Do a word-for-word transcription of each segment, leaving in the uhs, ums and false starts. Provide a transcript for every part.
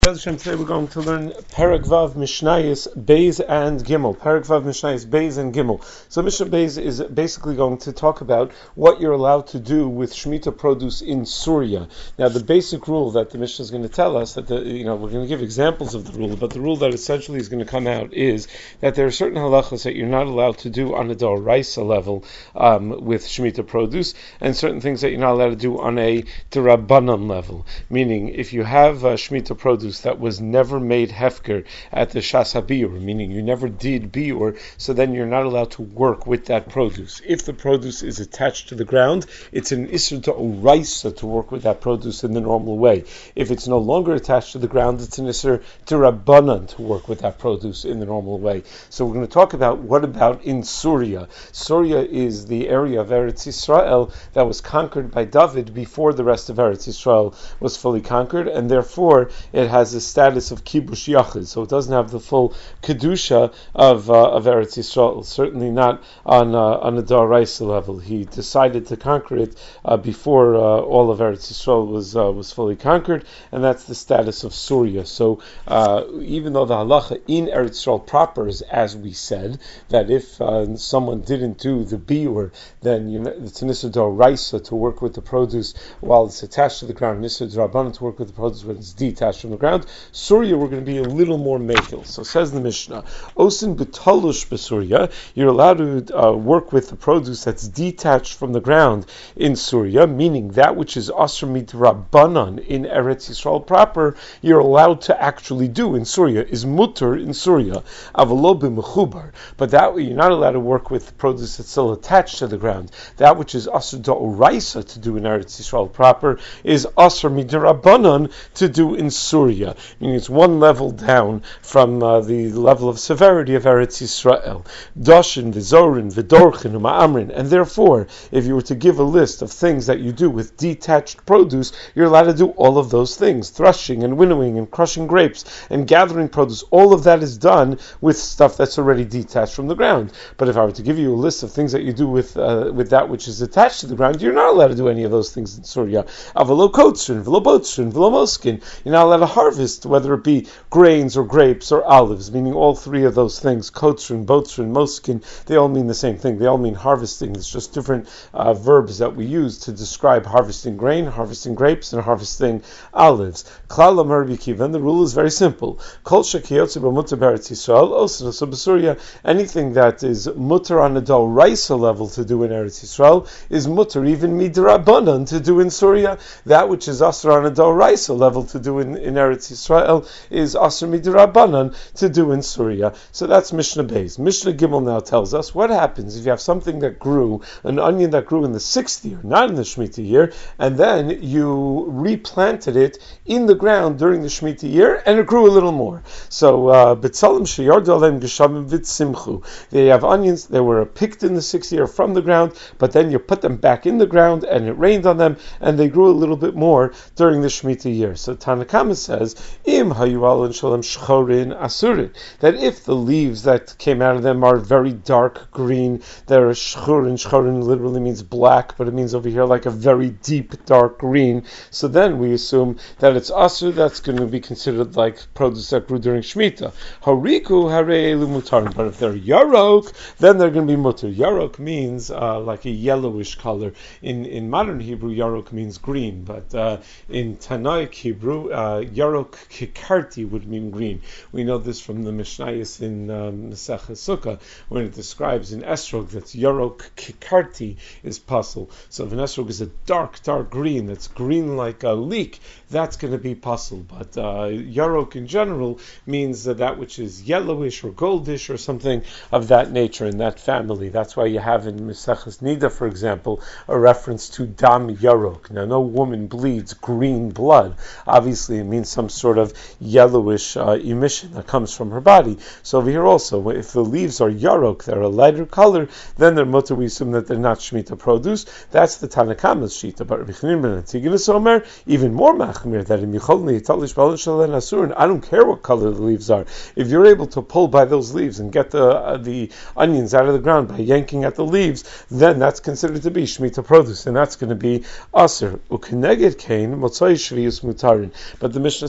Today we're going to learn Perek Vav Mishnayos Beis and Gimel. Perek Vav Mishnayos Beis and Gimel. So Mishnah Beis is basically going to talk about what you're allowed to do with Shemitah produce in Surya. Now the basic rule that the Mishnah is going to tell us, that the, you know, we're going to give examples of the rule, but the rule that essentially is going to come out is that there are certain halachas that you're not allowed to do on a D'oraisa level um, with Shemitah produce, and certain things that you're not allowed to do on a D'Rabbanan level. Meaning, if you have uh, Shemitah produce that was never made hefker at the Shas HaBiur, meaning you never did biur, so then you're not allowed to work with that produce. If the produce is attached to the ground, it's an Isser D'Oraisa to work with that produce in the normal way. If it's no longer attached to the ground, it's an Isser D'Rabbanan to work with that produce in the normal way. So we're going to talk about what about in Surya. Surya is the area of Eretz Yisrael that was conquered by David before the rest of Eretz Yisrael was fully conquered, and therefore it has the status of kibush yachid, so it doesn't have the full kedusha of uh, of Eretz Yisrael. Certainly not on uh, on a D'Oraisa level. He decided to conquer it uh, before uh, all of Eretz Yisrael was uh, was fully conquered, and that's the status of Surya. So uh, even though the halacha in Eretz Yisrael proper is, as we said, that if uh, someone didn't do the biur, then you know, it's an Issa D'Oraisa to work with the produce while it's attached to the ground, Issa D'Rabbanan to work with the produce when it's detached from the ground. Surya, we're going to be a little more makil. So says the Mishnah, Osin b'talush b'Surya, you're allowed to uh, work with the produce that's detached from the ground in Surya, meaning that which is asr midrabbanan in Eretz Yisrael proper, you're allowed to actually do in Surya, is mutter in Surya, avalo b'mechubar. But that you're not allowed to work with the produce that's still attached to the ground. That which is asr d'oraisa to do in Eretz Yisrael proper is asr midrabbanan to do in Surya. Meaning it's one level down from uh, the level of severity of Eretz Yisrael. Doshin, Vizorin, Vidorchin, Uma'amrin. And therefore, if you were to give a list of things that you do with detached produce, you're allowed to do all of those things. Threshing and winnowing and crushing grapes and gathering produce. All of that is done with stuff that's already detached from the ground. But if I were to give you a list of things that you do with uh, with that which is attached to the ground, you're not allowed to do any of those things in Surya. Avalo kotzrin, velo botzrin, velo moskin. You're not allowed to harvest, whether it be grains or grapes or olives, meaning all three of those things, kotzrin, botzrin, moskin, they all mean the same thing. They all mean harvesting. It's just different uh, verbs that we use to describe harvesting grain, harvesting grapes, and harvesting olives. Klal Amar Rabbi Akiva, and the rule is very simple. Kol shekiyotze b'mutar b'Eretz Yisrael, osra, so b'Surya, anything that is mutar on a d'oraisa level to do in Eretz Yisrael is mutar even midrabanan to do in Surya. That which is asra on a d'oraisa level to do in, in Eretz Yisrael is asr midrabanan to do in Surya. So that's Mishnah Beis. Mishnah Gimel now tells us what happens if you have something that grew, an onion that grew in the sixth year, not in the Shemitah year, and then you replanted it in the ground during the Shemitah year, and it grew a little more. So, B'tzalim sheyardu aleim geshamim v'tzimchu. They have onions that were picked in the sixth year from the ground, but then you put them back in the ground, and it rained on them, and they grew a little bit more during the Shemitah year. So Tanna Kama says, Im hayual and shalom shchorin asurin, that if the leaves that came out of them are very dark green, they're shchorin. Shchorin literally means black, but it means over here like a very deep dark green. So then we assume that it's asur, that's going to be considered like produce that grew during Shemitah. Hariku harei lumutarin, but if they're yarok, then they're going to be mutar. Yarok means uh, like a yellowish color. In in modern Hebrew, yarok means green, but uh, in Tanaic Hebrew, uh, yarok kikarti would mean green. We know this from the Mishnayos in um, Masechah Sukkah, when it describes in esrog that yarok kikarti is pasul. So if an esrog is a dark, dark green, that's green like a leek, that's going to be pasul. But uh, yarok in general means uh, that which is yellowish or goldish or something of that nature in that family. That's why you have in Maseches Nida, for example, a reference to dam yarok. Now, no woman bleeds green blood. Obviously, it means some sort of yellowish uh, emission that comes from her body. So over here also, if the leaves are yarok, they're a lighter color, then they're mutar. We assume that they're not Shemitah produce. That's the Tanna Kama's shita. But Rabbi Chanina ben Antigonus Omer, even more machmir, that in Yicholni Yitalish Balin Shalen Asurin, I don't care what color the leaves are. If you're able to pull by those leaves and get the uh, the onions out of the ground by yanking at the leaves, then that's considered to be Shemitah produce, and that's going to be Aser. Ukeneged Kain Motzai Shvius Mutarin. But the Mishnah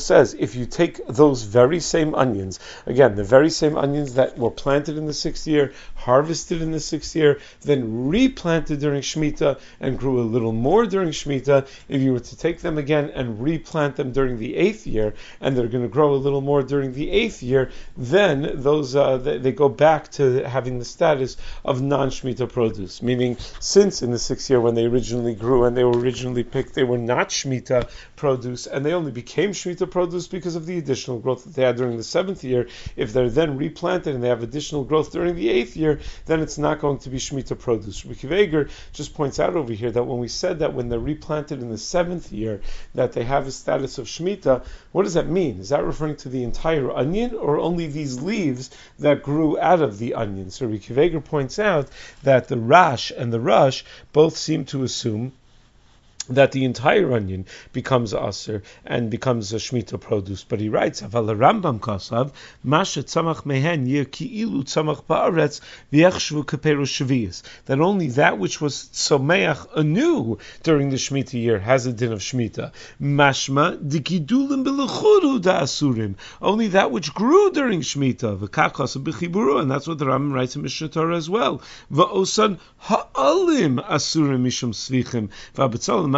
says, if you take those very same onions, again, the very same onions that were planted in the sixth year, harvested in the sixth year, then replanted during Shemitah and grew a little more during Shemitah, if you were to take them again and replant them during the eighth year, and they're going to grow a little more during the eighth year, then those uh, they, they go back to having the status of non-Shemitah produce. Meaning, since in the sixth year when they originally grew and they were originally picked, they were not Shemitah produce, and they only became Shemitah produce because of the additional growth that they had during the seventh year. If they're then replanted and they have additional growth during the eighth year, then it's not going to be Shemitah produce. Rabbi Akiva Eiger just points out over here that when we said that when they're replanted in the seventh year, that they have a status of Shemitah, what does that mean? Is that referring to the entire onion or only these leaves that grew out of the onion? So Rabbi Akiva Eiger points out that the Rash and the Rush both seem to assume that the entire onion becomes aser and becomes a Shemitah produce. But he writes, Aval Rambam kasav, masha tzamach mehen yeh ki'ilu tzamach ba'aretz v'yechshvu keperu shvius. That only that which was someach anew during the Shemitah year has a din of Shemitah. Mashma dikidulim b'lechudu da'asurim. Only that which grew during Shemitah. V'kachas b'chiburu, and that's what the Rambam writes in Mishnah Torah as well. V'osan ha'alim asurim mishum svichim v'abetzalim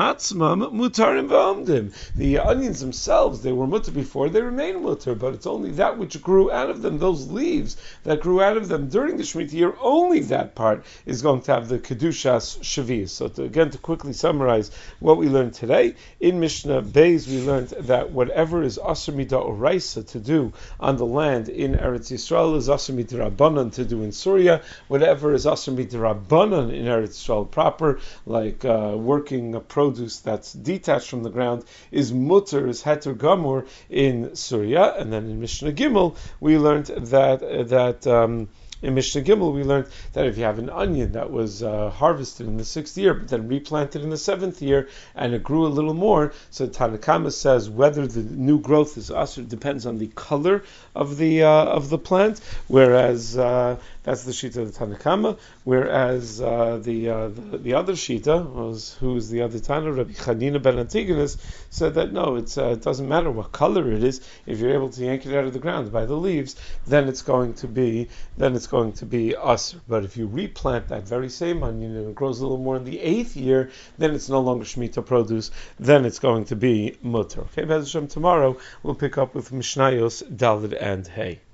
the onions themselves, they were mutter before, they remain mutter, but it's only that which grew out of them, those leaves that grew out of them during the Shemitah year, only that part is going to have the Kedushas Shavias. So to, again, to quickly summarize what we learned today, in Mishnah Beis we learned that whatever is Asr Midah Oraisa to do on the land in Eretz Yisrael is Asr Midah Rabbanan to do in Syria. Whatever is Asr Midah Rabbanan in Eretz Yisrael proper, like uh, working a produce that's detached from the ground, is mutter, is heter gamur in Syria. And then in Mishnah Gimel we learned that uh, that um, in Mishnah Gimel we learned that if you have an onion that was uh, harvested in the sixth year but then replanted in the seventh year and it grew a little more, so Tanna Kama says whether the new growth is asr depends on the color of the uh, of the plant, whereas uh, that's the shita of the Tanna Kama, whereas uh, the, uh, the the other shita was who's the other Tana, Rabbi Chanina ben Antigonus, said that no, it's uh, it doesn't matter what color it is. If you're able to yank it out of the ground by the leaves, then it's going to be then it's going to be asr. But if you replant that very same onion and it grows a little more in the eighth year, then it's no longer Shemitah produce. Then it's going to be mutter. Okay, Be'ez Hashem, tomorrow we'll pick up with Mishnayos Daled and Hey.